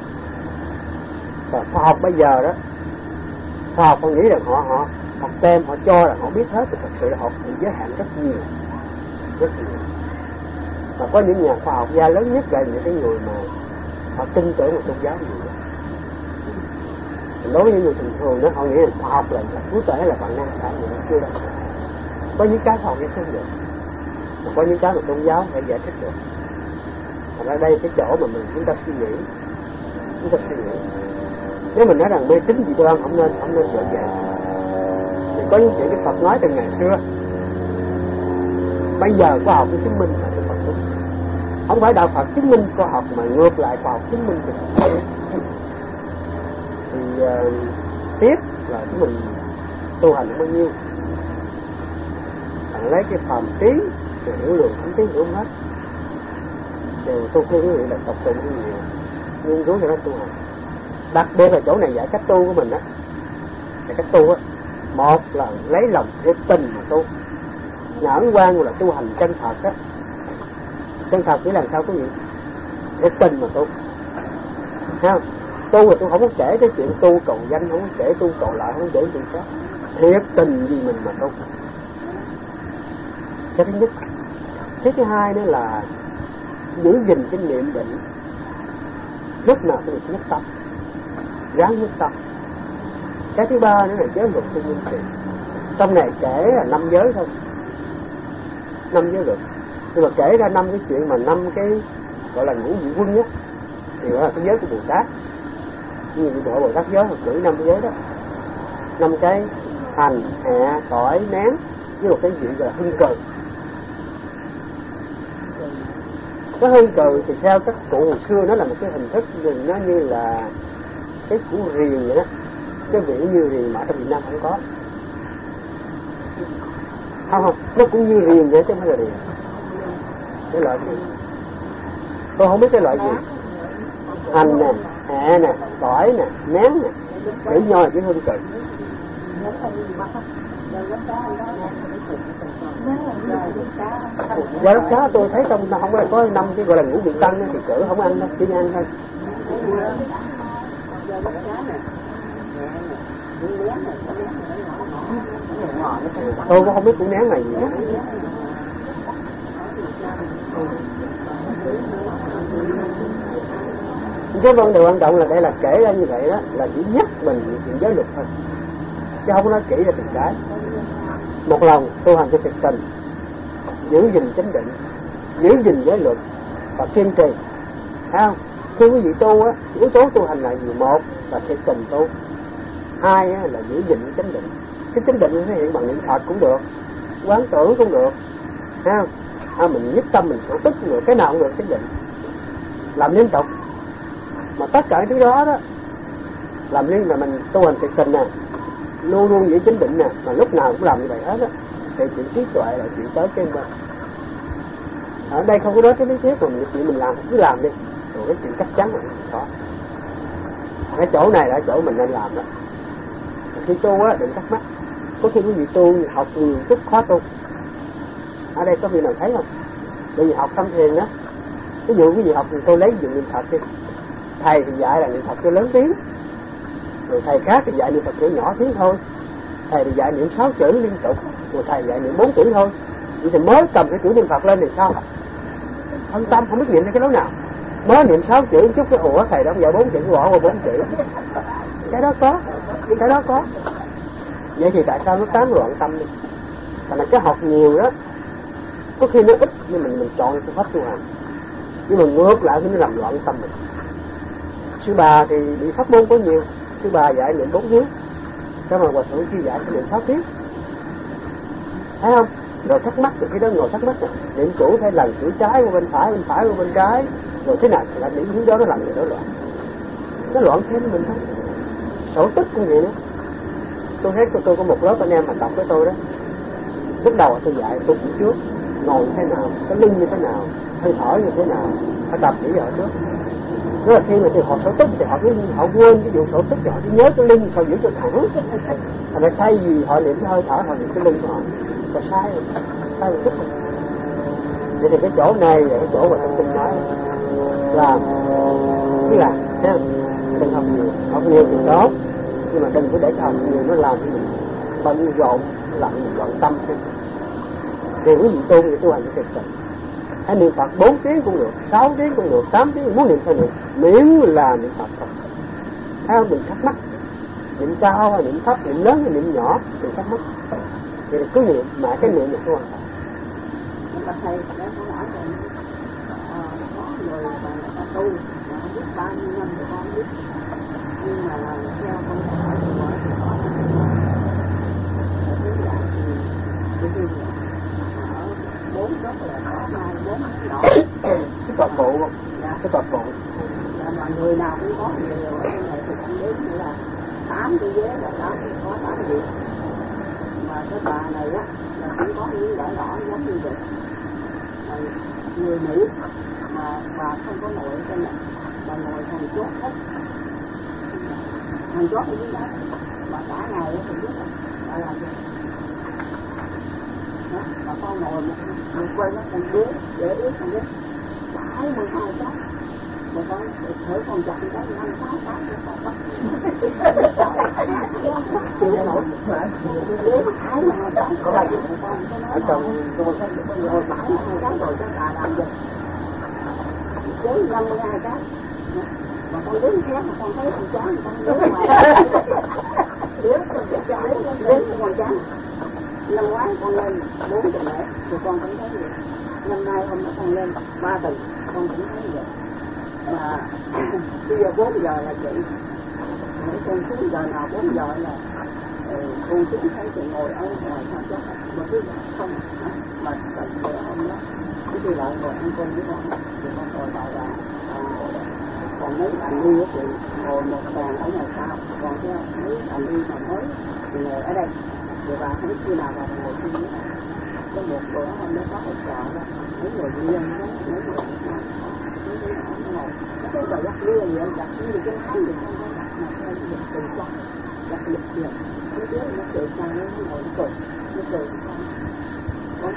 Và khoa học bây giờ đó, khoa học họ nghĩ rằng họ họ học tem, họ cho là họ biết hết, thì thật sự là họ bị giới hạn rất nhiều, rất nhiều. Và có những nhà khoa học gia lớn nhất là những cái người mà họ tin tưởng vào tôn giáo nhiều lắm. Đối với những người thường thường đó, họ nghĩ là khoa học là cứu tế là bản năng cả, nhưng mà chưa đâu. Có những cái khoa học giải thích được, mà có những cái mà tôn giáo phải giải thích được. Và ở đây cái chỗ mà mình chúng ta suy nghĩ, chúng ta suy nghĩ. Nếu mình nói rằng mê tín dị đoan không nên, không nên trở về. Thì có những chuyện Đức Phật nói từ ngày xưa, bây giờ khoa học chứng minh là Đức Phật đúng. Không phải đạo Phật chứng minh khoa học, mà ngược lại khoa học chứng minh Đức Phật. Thì uh, tiếp là chúng mình tu hành bao nhiêu, bạn lấy cái phàm trí rồi hiểu lượng thánh trí hiểu hết. Đều tôi khuyên quý vị là tập trung cái nhiều, nghiên cứu cho nó tu hành. Đặc biệt là chỗ này dạy cách tu của mình á, là cách tu á, một là lấy lòng thiệt tình mà tu. Nhà Ấn Quang là tu hành chân thật á, chân thật chỉ làm sao quý vị? Thiệt tình mà tu, thấy không? Tu là tôi không có kể cái chuyện tu cầu danh, không có kể tu cầu lại, không có kể chuyện khác. Thiệt tình vì mình mà tu. Cái thứ nhất. Cái thứ hai nữa là giữ gìn cái niệm định, lúc nào cũng được nhất tâm, ráng nhất tâm. Cái thứ ba nữa là giới luật của nhân sĩ. Trong này kể là năm giới thôi, năm giới luật. Nhưng mà kể ra năm cái chuyện mà năm cái gọi là ngũ vị quân á, thì gọi là cái giới của Bồ Tát. Như bộ Bồ Tát giới họ cử năm cái giới đó, năm cái hành, hạ, cõi, nén, với một cái gì gọi là hưng cừ. Cái hưng cừ thì theo các cụ hồi xưa nó là một cái hình thức, nó như là cái củ riềng vậy đó, cái vị như riềng mà trong Việt Nam không có. Không không, nó cũng như riềng vậy chứ không phải là riềng. Cái loại gì? Tôi không biết cái loại gì. Hành nè, hạ nè, tỏi nè, nén nè, để nho là cái hương cừ. Dạ lúc đó tôi thấy trong không có có năm cái gọi là ngũ vị tăng thì cỡ không ăn đâu, chỉ ăn thôi. Tôi cũng không biết củ nén này gì. Cái vấn đề quan trọng là đây là kể ra như vậy đó, là chỉ nhắc mình chuyện giới luật thôi, chứ không có nói kỹ ra từng cái. Một lòng tu hành cho thiệt tình, giữ gìn chánh định, giữ gìn giới luật và kiên trì, thấy không? Khi quý vị tu á, yếu tố tu hành là gì? Một là thiệt tình tu, hai á, là giữ gìn chánh định. Cái chánh định thể hiện bằng niệm Phật cũng được, quán tưởng cũng được, thấy không? À, mình nhất tâm mình sở tức cũng được, cái nào cũng được chánh định, làm liên tục. Mà tất cả thứ đó đó làm liên là mình tu hành thiệt tình nè, luôn luôn giữ chánh định nè, mà lúc nào cũng làm như vậy hết á, thì chuyện trí tuệ là chuyện tới trên bên. Ở đây không có nói cái lý thuyết mà mình chuyện mình làm cứ làm đi, rồi cái chuyện chắc chắn là có. Cái chỗ này là chỗ mình nên làm đó. Khi tu á đừng thắc mắc. Có khi quý vị tu học nhiều chút khó tu. Ở đây có vị nào thấy không? Bởi vì học tâm thiền á, ví dụ quý vị học thì tôi lấy ví dụ niệm Phật đi. Thầy thì dạy là niệm Phật cho lớn tiếng, rồi thầy khác thì dạy niệm Phật cho nhỏ tiếng thôi. Thầy thì dạy niệm sáu chữ liên tục, rồi thầy dạy niệm bốn chữ thôi. Vậy thì mới cầm cái chữ niệm Phật lên thì sao? Phân tâm không biết niệm cái lối nào. Mới niệm sáu chữ chút cái ủa thầy đó dạy bốn chữ bỏ qua bốn chữ. Cái đó có, cái đó có. Vậy thì tại sao nó tán loạn tâm đi? Tại là cái học nhiều đó, có khi nó ít nhưng mình mình chọn phương pháp tu hành, nhưng mà ngược lại thì nó làm loạn tâm mình. Sư bà thì bị pháp môn có nhiều, sư bà dạy niệm bốn tiếng, sao mà hòa thượng kia dạy niệm sáu tiếng, thấy không? Rồi thắc mắc rồi cái đó ngồi thắc mắc này, niệm chủ phải lần chữ trái qua bên phải, bên phải qua bên trái, rồi thế nào là niệm hướng đó nó làm gì đó loạn, nó loạn thêm mình thôi. Sổ tức cũng vậy nữa. Tôi thấy tôi, tôi có một lớp anh em hành động với tôi đó. Lúc đầu tôi dạy tôi chỉ trước ngồi như thế nào, cái lưng như thế nào, hơi thở như thế nào, phải tập chỉ ở trước. Đó là khi mà từ họ sổ tức thì họ cứ họ quên cái vụ sổ tức thì họ chỉ nhớ cái lưng sao giữ cho thẳng. Thành ra thay vì họ niệm cái hơi thở họ niệm cái lưng của họ, là sai rồi, sai rồi tức rồi. Vậy thì cái chỗ này là cái chỗ mà tôi từng nói là cứ là ha, đừng học nhiều, học nhiều thì tốt, nhưng mà đừng có để cho học nhiều nó làm cho mình bận rộn, làm mình loạn tâm thêm. Thì quý vị tu thì tu hành cái thực hãy niệm Phật bốn tiếng cũng được, sáu tiếng cũng được, tám tiếng muốn niệm sao niệm, miễn là niệm Phật thôi. Thấy không? Đừng thắc mắc niệm cao hay niệm thấp, niệm lớn hay niệm nhỏ, đừng thắc mắc. Vậy là cứ niệm mà cái niệm là cái quan trọng. Nhưng mà thầy đã có nói rằng có người mà người ta tu mà không biết bao nhiêu năm rồi con biết, nhưng mà là theo con hỏi của thì có cái dạng thì cái gì ở bốn góc là có hai bốn nhỏ cái toàn bộ không? Cái toàn bộ là mọi người nào cũng có nhiều ở đây này thì cũng đến như là tám cái ghế là tám có tám vị, mà cái bà này á là cũng có những đỏ đỏ giống như vậy. Người nữ mà bà không có ngồi ở trên này, bà ngồi thành chốt hết, thành chốt ở dưới đó, mà cả ngày thì biết là bà làm gì. Đó, bà con ngồi một một quay nó thành đứa để đứa thành đứa phải mười hai chốt, mà con thử con chặt cái năm sáu cái nó còn bắt chịu nổi đứa thái mà hai chốt có bao nhiêu con ở trong rồi rồi phải hai chốt rồi cái bà làm gì với năm mươi hai cái mà con đứng khác mà con thấy con chán con đứng ngoài đứa con chán đứa con chán. Năm ngoái con lên bốn tuần lễ thì con cũng thấy vậy, năm nay hôm đó con lên ba tuần con cũng thấy vậy. Mà bây giờ bốn giờ là chị con xuống giờ nào bốn giờ là con xuống thấy chị ngồi ở ngoài sao chót mà cứ không mà tận bữa hôm đó cái chị lại ngồi ăn cơm với con thì con ngồi vào là còn mấy bạn đi á chị ngồi một bàn ở ngoài sau, còn cái mấy bạn đi mà mới thì ngồi ở đây thì bà không biết khi nào bà ngồi chung với bà. Có một bữa hôm đó có một trò đó mấy người nhân dân đó mấy người mấy người nó ngồi nó cái bà dắt lia vậy đặt như cái máy thì không có đặt mà theo cái việc từ trong đặt lực liền cái đứa nó cười sang nó ngồi nó cười nó cười con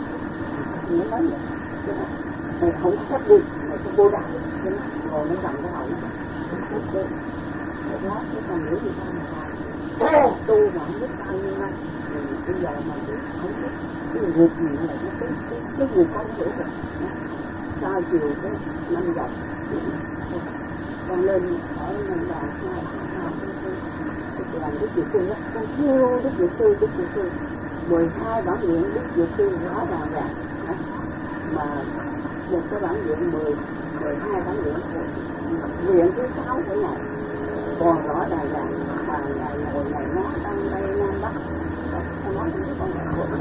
nó nói vậy mày không có thích đi mày có vô đạo rồi nó cầm cái đầu nó một lát cái con nghĩ gì sao mà tu mà không biết bao nhiêu năm bây giờ mà không biết cái việc gì này nó cái cái cái gì không hiểu được sao chiều cái năm giờ con lên ở năm giờ hai cái làm đức diệu sư á con kêu đức diệu sư đức diệu sư mười hai bản nguyện đức diệu sư rõ ràng ràng mà một cái bản nguyện mười mười hai bản nguyện nguyện thứ sáu của ngài còn rõ ràng ràng mà ngài ngồi ngài nói đông tây nam bắc con nói với con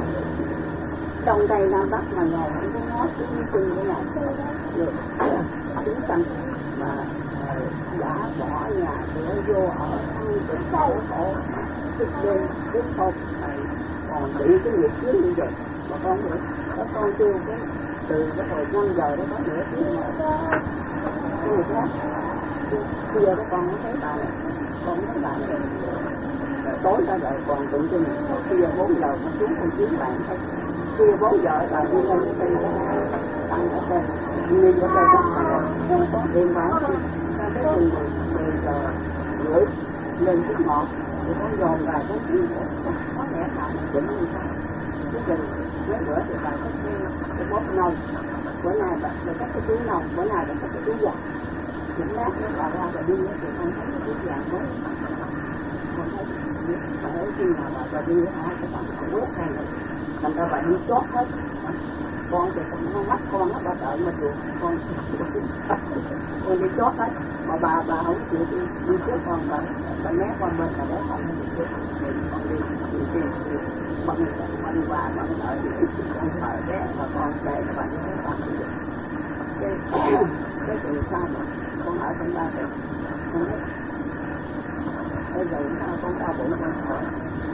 đông tây nam bắc mà ngài không có nói cái từng của ngài được chúng sanh mà đã bỏ nhà cửa vô ở ăn cái đau khổ cái đêm cái không còn bị cái nghiệp chướng như vậy mà con nữa các con kêu cái từ cái hồi năm giờ đó có nữa cái người khác kia đó con không thấy bà này, con không thấy bà này. Rồi tối ra rồi còn tụi tôi kia bốn giờ con xuống con chiến bạn thấy kia bốn giờ bà đi lên cái cây tăng ở trên đi ở đây đó không có điện thoại ra tới mười mười giờ rưỡi lên chút ngọt thì con dồn vài con chiến có lẽ là chỉnh như sao chứ chừng mấy bữa thì bà có cái bóp nông bữa nay bà có cái túi nông bữa nay bà có cái túi giặt chỉnh lát nó bà ra bà đi thì con thấy cái túi vàng mới con thấy bà thấy khi nào bà bà đi hả cái bà còn quét hay rồi thành ra bà đi chót hết con thì con mắt con nó bà đợi mà chuột con con đi chót hết mà bà bà không chịu đi đi trước con bà bà né con bên bà né con đi con đi đi đi đi băng băng qua băng đợi con thở bé và con để các bạn thấy bà cái cái từ sao mà con ở trong ba thì con nói bây giờ sao con đau bụng con hỏi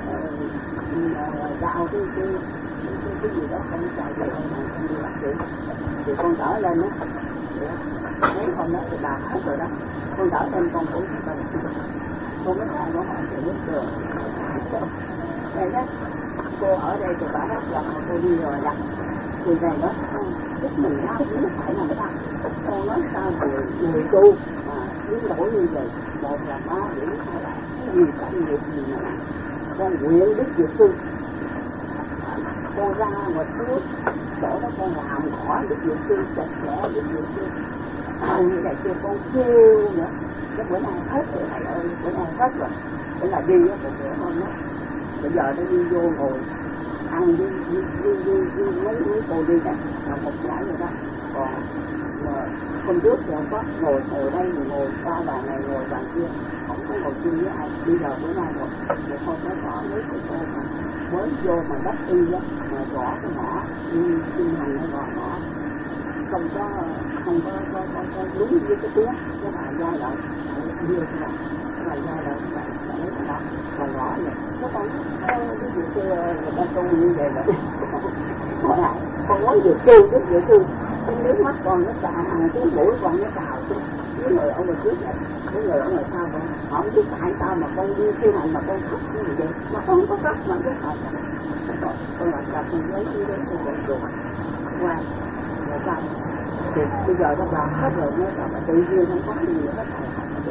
đau cái cái cái gì đó không chạy về không đi bác sĩ thì con đỡ lên đó mấy hôm đó thì bà hết rồi đó con đỡ lên con cũng không bệnh con mới hỏi nó hỏi chuyện nước đường đây đó cô ở đây thì bà rất là cô đi rồi đặt thì này đó giúp mình đau chứ nó phải làm sao con nói sao người người tu mà biến đổi như vậy một là má điểm hai là gì cảnh nghiệp gì mà làm con nguyện đức dược sư con ra một chút chỗ đó con làm khỏi đức dược sư sạch sẽ đức dược sư như vậy kia con kêu nữa cái bữa nay hết rồi thầy ơi bữa nay hết rồi bữa là đi á bữa hôm đó bây giờ nó đi vô ngồi ăn đi đi đi đi, đi mấy mấy cô đi nè là một giải rồi đó còn hôm trước thì không có ngồi ngồi đây ngồi qua bàn này ngồi bàn kia không có ngồi chung với ai bây giờ bữa nay rồi để con nói rõ mấy cô cô mà mới vô mà đắp y á mà gõ cái mỏ như kinh hành hay gõ mỏ không có không có có có, có đúng với cái tiếng cái bài giai đoạn như thế nào cái bài giai đoạn cái bài lấy cái đó mà gõ vậy nó con cái gì kia người ta tu như vậy rồi hỏi lại con nói được kêu cái gì kêu cái nước mắt con nó cào cái mũi con nó cào cái người ở ngoài trước này cái người ở ngoài sau con không biết tại sao mà con đi khi này mà con khóc cái gì vậy mà con không có khóc mà cái thật con lại gặp con lấy cái đấy con còn ruột ngoài rồi sao thì bây giờ nó làm hết rồi nó là tự nhiên không có gì hết rồi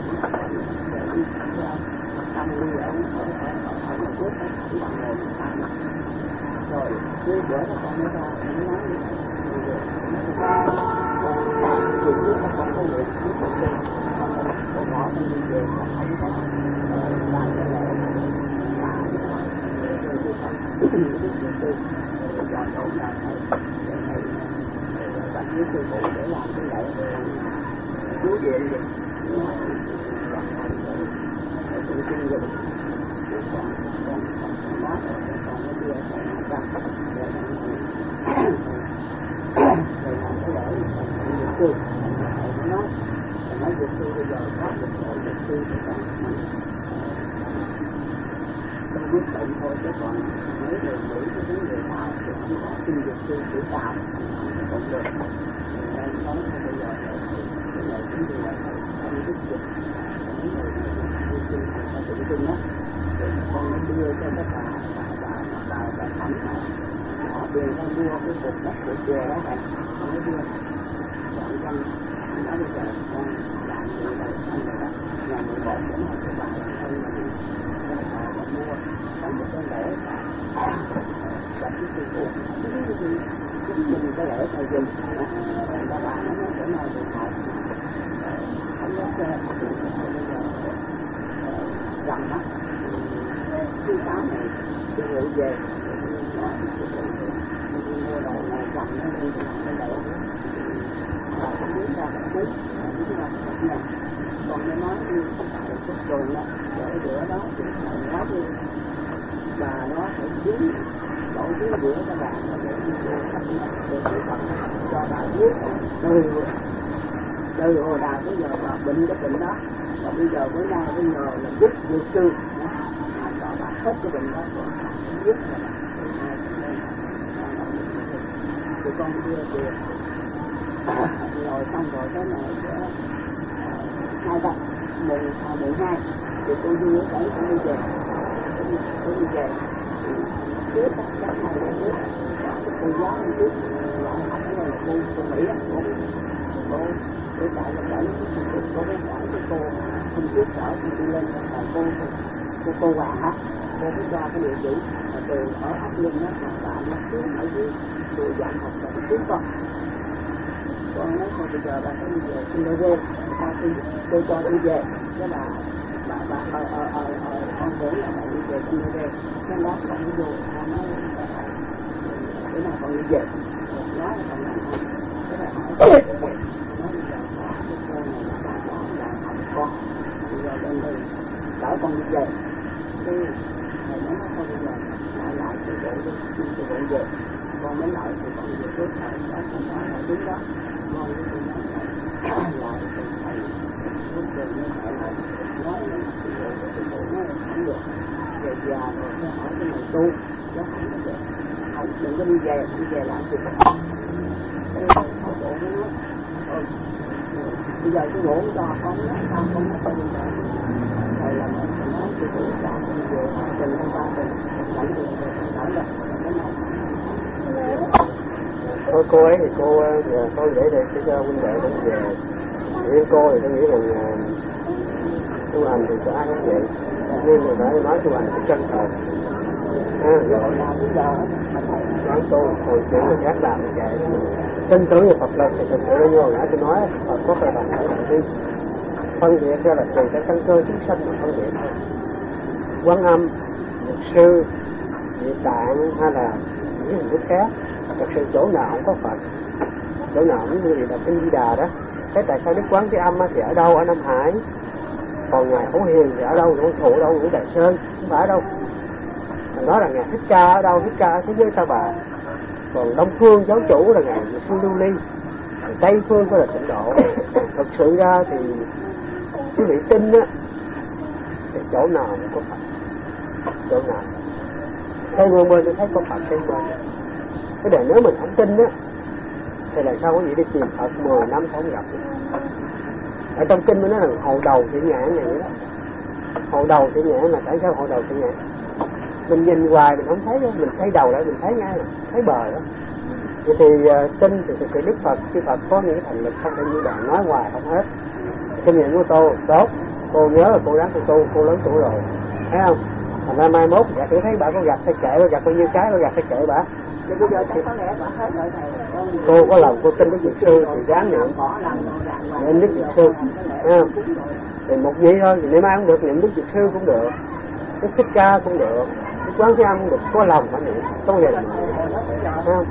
xong đi ở ở ở ở ngoài trước đó chỉ bằng ngồi rồi cái bữa đó con mới ra nó nói như vậy chuyện trước nó còn có luyện trước một đêm con bỏ đi về không có làm cái lễ mà cái gì cũng được tư chọn chỗ nào thầy thầy bạn với sư phụ để làm cái lễ chú điện được thầy tự tin rồi còn còn còn nói rồi còn nó đưa thầy làm ra để thầy làm cái lễ thầy dược sư thầy nói thầy nói dược sư bây giờ có một đội dược sư thì còn không biết bệnh thôi chứ còn mấy người Mỹ cái vấn đề nào thì không có xin dược sư chỉ đạo không được nên nói là bây giờ cái này cũng như là không biết dịch mấy người dược sư phải tự tin á để con nó đưa cho các bà bà bà bà bà thẩm họ tiền ra mua cái cục đất của chè đó thầy con mới đưa chọn con nói bây giờ con làm như vậy anh rồi đó nhà mười một cũng là cái bà thân mà đi mua có một cái lễ và cái sư phụ chính mình cái lễ thầy dùng các bạn nó nói chỗ nào được học không có xe thì bây giờ gần đó thứ sáu này sư phụ về nói sư phụ mua đồ này gần nó đi làm cái lễ và không biết ra một chút không biết ra một ngày còn nó nói như không phải là chút rồi đó ở giữa đó thì thầy nói đi bà nó phải đứng chỗ dưới giữa các bạn để để cái Phật cho bà biết từ từ hồi nào tới giờ bà bệnh cái bệnh đó và bây giờ bữa nay bây giờ là giúp dược sư cho bà hết cái bệnh đó rồi biết là thì con đưa tiền rồi xong rồi cái này sẽ hai ba mười mười hai thì tôi đi ở bảy tôi đi về tôi đi về trước các các hai ngày trước cô giáo trước lại học cái này là cô cô Mỹ á cô cô tôi tại là bảy cô với cả cái cô hôm trước ở thì đi lên là cô cô cô Hòa hả cô mới cho cái địa chỉ là từ ở ấp Linh đó là bạn nó xuống ở dưới đùi dặn học là xuống con con nói thôi bây giờ bà phải đi về xin lỗi về ta tôi tôi cho đi về đó là bà bà ở ở ở ở con tưởng là bà đi về xin lỗi về nên đó con đi vô ta nói bữa nào con đi về nói là con làm không thế là hỏi nói bây giờ bà cái cô này là bà bỏ là học con bây giờ lên đây đỡ con đi về cái thầy nói nó thôi bây giờ lại lại cái bộ đi cái bộ về con mới lại thì con về trước thầy đó con nói là đúng đó con với tôi nói là lại thì thầy lúc rồi mới thầy lại nói nó cái bộ cái bộ nó không được về già rồi nó hỏi cái này tu nó không có được không đừng có đi về đi về làm gì cái bộ nó nói ừ bây giờ cái bộ cho con nói sao con nói con đi về thầy là nói cái bộ cho con về trình lên ba trình lãnh được lãnh được cái này thôi cô ấy thì cô giờ thôi để đây sẽ cho huynh đệ cũng về với cô thì tôi nghĩ rằng tu hành thì có ai cũng vậy nhưng mà phải nói tu hành cũng chân thật nói tu hồi chuyện là các làm như vậy tin tưởng vào Phật lực thì thực sự như hồi nãy tôi nói Phật có phải bằng phải bằng đi phân biệt ra là tùy theo căn cơ chúng sanh mà phân biệt thôi. Quán Âm, Nhật Sư, Địa Tạng hay là những hình thức khác thật sự chỗ nào cũng có Phật, chỗ nào cũng như là đọc kinh Di Đà đó. Thế tại sao Đức Quán Thế Âm thì ở đâu? Ở Nam Hải. Còn ngài Phổ Hiền thì ở đâu? Ngũ Thụ ở đâu? Ngũ Đại Sơn, không phải đâu. Mà nói là ngài Thích Ca ở đâu? Thích Ca ở thế giới Ta Bà. Còn Đông Phương giáo chủ là ngài Sư Lưu Ly, Tây Phương có là Tịnh Độ. Thật sự ra thì quý vị tin á thì chỗ nào cũng có Phật, chỗ nào xây bên bên tôi thấy có Phật xây bên. Cái đời nếu mình không tin á thì là sao có gì đi tìm Phật mười năm không gặp. Ở trong kinh mới nói là hầu đầu thị nhãn này vậy đó. Hầu đầu thị nhãn là tại sao hầu đầu thị nhãn? Mình nhìn hoài mình không thấy đâu, mình xoay đầu lại mình thấy ngay, thấy bờ đó. Vậy thì uh, tin thì thực sự Đức Phật, khi Phật có những cái thành lực không thể như bạn nói hoài không hết. Kinh nghiệm của tôi tốt, cô nhớ là cô đáng của tôi, cô lớn tuổi rồi, thấy không? Thành ra mai mốt dạ tôi thấy bà có gặp phải kệ, bà gặp bao nhiêu cái, bà gặp phải kệ bà. Bây giờ chắc có lẽ bà hết rồi thầy. Cô có lòng cô tin Đức Dược Sư thì dám niệm niệm Đức Dược Sư, thấy không? Thì một gì thôi, thì niệm ai cũng được, niệm Đức Dược Sư cũng được, Đức Thích Ca cũng được, Đức Quán Thế Âm cũng được, có lòng mà niệm, không hề là niệm, thấy không?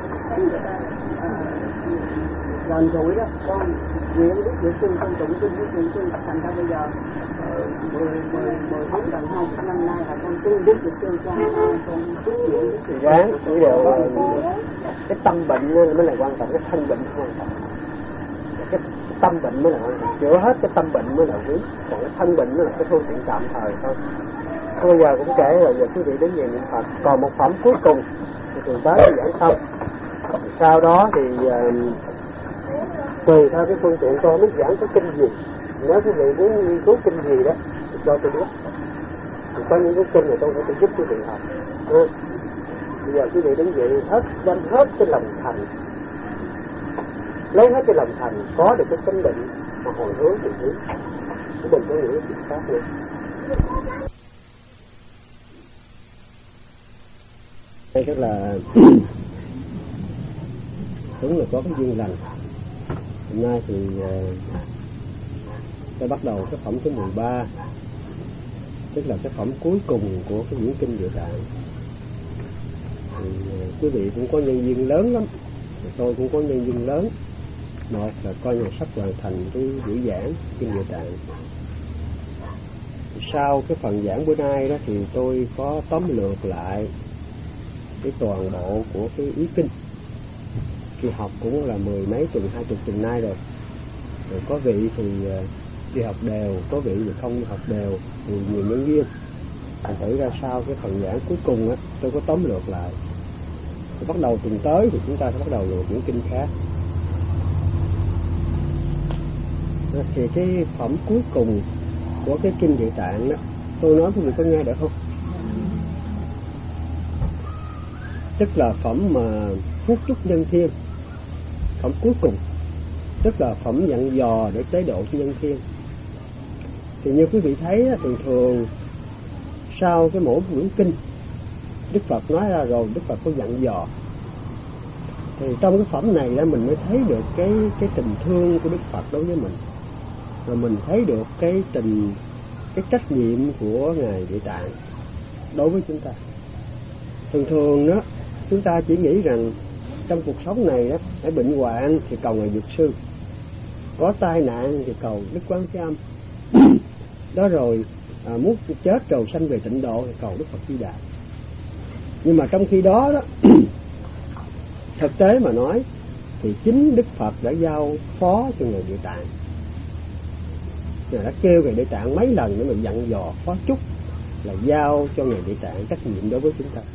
Gần tuổi đó, con niệm Đức Dược Sư, con tụng kinh Đức Dược Sư, thành ra bây giờ mười mười bốn gần hai mươi năm nay là con tu Đức Dược Sư, con con tu niệm Đức Dược Sư. Ráng, chỉ đều cái tâm bệnh mới là quan trọng, cái thân bệnh không quan trọng. Cái tâm bệnh mới là quan trọng, chữa hết cái tâm bệnh mới là quý, còn cái thân bệnh mới là cái phương tiện tạm thời thôi. Bây giờ cũng kể rồi, giờ quý vị đến về niệm Phật. Còn một phẩm cuối cùng thì thường tới thì giảng xong. Sau đó thì uh, tùy theo cái phương tiện tôi biết giảng cái kinh gì. Nếu quý vị muốn nghiên cứu kinh gì đó thì cho tôi biết. Thì có những cái kinh này tôi có thể giúp quý vị học. Ừ. Bây giờ quý vị đến vậy hết đem hết cái lòng thành, lấy hết cái lòng thành, có được cái chánh định mà hồi hướng thì hướng, chứ đừng có nghĩ chuyện khác nữa. Đây rất là đúng là có cái duyên lành. Hôm nay thì uh, tôi bắt đầu cái phẩm thứ mười ba, tức là cái phẩm cuối cùng của cái diễn kinh Địa Tạng. Thì uh, quý vị cũng có nhân duyên lớn lắm, tôi cũng có nhân duyên lớn. Một là coi nhà sách hoàn thành cái buổi giảng kinh Địa Tạng. Sau cái phần giảng bữa nay đó thì tôi có tóm lược lại cái toàn bộ của cái ý kinh. Khi học cũng là mười mấy tuần, hai chục tuần nay rồi. Rồi có vị thì đi học đều, có vị thì không đi học đều, thì nhiều nhân duyên. Thành thử ra sau cái phần giảng cuối cùng á, tôi có tóm lược lại. Thì bắt đầu tuần tới thì chúng ta sẽ bắt đầu lược những kinh khác. Thì cái phẩm cuối cùng của cái kinh Địa Tạng đó, tôi nói quý vị có nghe được không? Tức là phẩm mà phúc chúc nhân thiên, phẩm cuối cùng, tức là phẩm dặn dò để tế độ cho nhân thiên. Thì như quý vị thấy thường thường sau cái mỗi quyển kinh Đức Phật nói ra rồi, Đức Phật có dặn dò. Thì trong cái phẩm này đó mình mới thấy được cái cái tình thương của Đức Phật đối với mình, rồi mình thấy được cái tình cái trách nhiệm của Ngài Địa Tạng đối với chúng ta. Thường thường đó chúng ta chỉ nghĩ rằng trong cuộc sống này đó, hãy bệnh hoạn thì cầu Ngài Dược Sư, có tai nạn thì cầu Đức Quán Thế Âm, đó rồi à, muốn chết rồi sanh về tịnh độ thì cầu Đức Phật Di Đà. Nhưng mà trong khi đó đó thực tế mà nói thì chính Đức Phật đã giao phó cho Ngài Địa Tạng, Ngài đã kêu Ngài Địa Tạng mấy lần để mình dặn dò phó chúc là giao cho Ngài Địa Tạng trách nhiệm đối với chúng ta.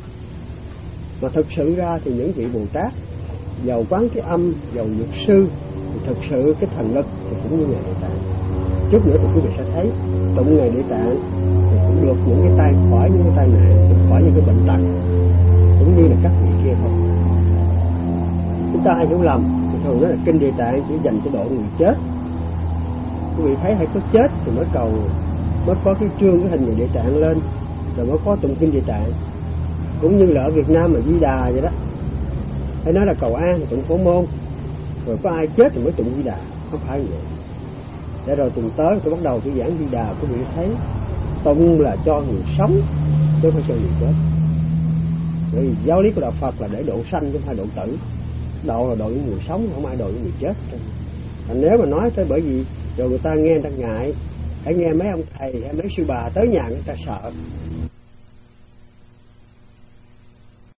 Mà thực sự ra thì những vị Bồ Tát giàu Quán Thế Âm, giàu Dược Sư thì thực sự cái thần lực thì cũng như Ngài Địa Tạng. Chút nữa thì quý vị sẽ thấy tụng Ngài Địa Tạng thì cũng được những cái tai khỏi những cái tai nạn, cũng khỏi những cái bệnh tật, cũng như là các vị kia thôi. Chúng ta hay hiểu lầm, thường nói là kinh Địa Tạng chỉ dành cho độ người chết. Quý vị thấy hay có chết thì mới cầu, mới có cái trương cái hình Ngài Địa Tạng lên, rồi mới có tụng kinh Địa Tạng. Cũng như là ở Việt Nam mà Di Đà vậy đó, hay nói là cầu an thì tụng Phổ Môn, rồi có ai chết thì mới tụng Di Đà, không phải vậy. Để rồi tuần tới tôi bắt đầu tôi giảng Di Đà, quý vị thấy tụng là cho người sống chứ không phải cho người chết. Bởi vì giáo lý của đạo Phật là để độ sanh chứ không phải độ tử. Độ là độ những người sống, không ai độ những người chết. Và nếu mà nói tới bởi vì rồi người ta nghe người ta ngại, hãy nghe mấy ông thầy hay mấy sư bà tới nhà người ta sợ,